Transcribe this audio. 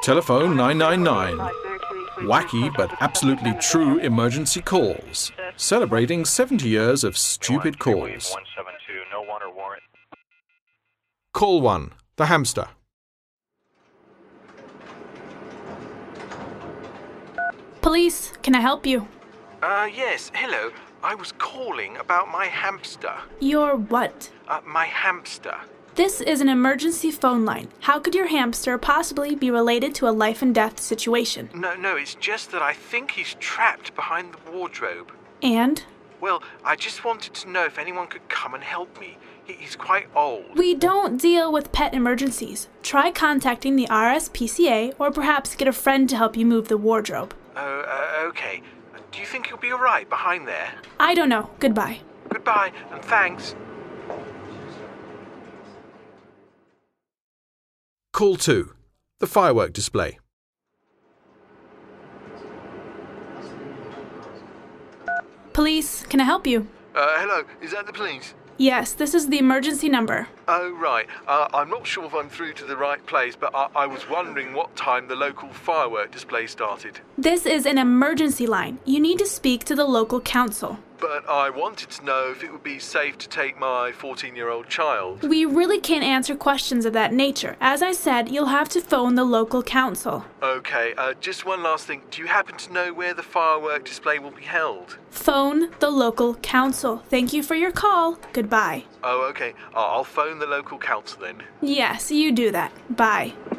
Telephone 999. Wacky but absolutely true emergency calls. Celebrating 70 years of stupid calls. Call 1. The hamster. Police, can I help you? Yes, hello. I was calling about my hamster. Your what? My hamster. This is an emergency phone line. How could your hamster possibly be related to a life and death situation? No, it's just that I think he's trapped behind the wardrobe. And? Well, I just wanted to know if anyone could come and help me. He's quite old. We don't deal with pet emergencies. Try contacting the RSPCA or perhaps get a friend to help you move the wardrobe. Oh, okay. Do you think he'll be alright behind there? I don't know. Goodbye. Goodbye, and thanks. Call 2. The firework display. Police, can I help you? Hello, is that the police? Yes, this is the emergency number. Oh, right. I'm not sure if I'm through to the right place, but I was wondering what time the local firework display started. This is an emergency line. You need to speak to the local council. But I wanted to know if it would be safe to take my 14-year-old child. We really can't answer questions of that nature. As I said, you'll have to phone the local council. Okay, just one last thing. Do you happen to know where the firework display will be held? Phone the local council. Thank you for your call. Goodbye. Oh, okay. I'll phone the local council then. Yes, you do that. Bye.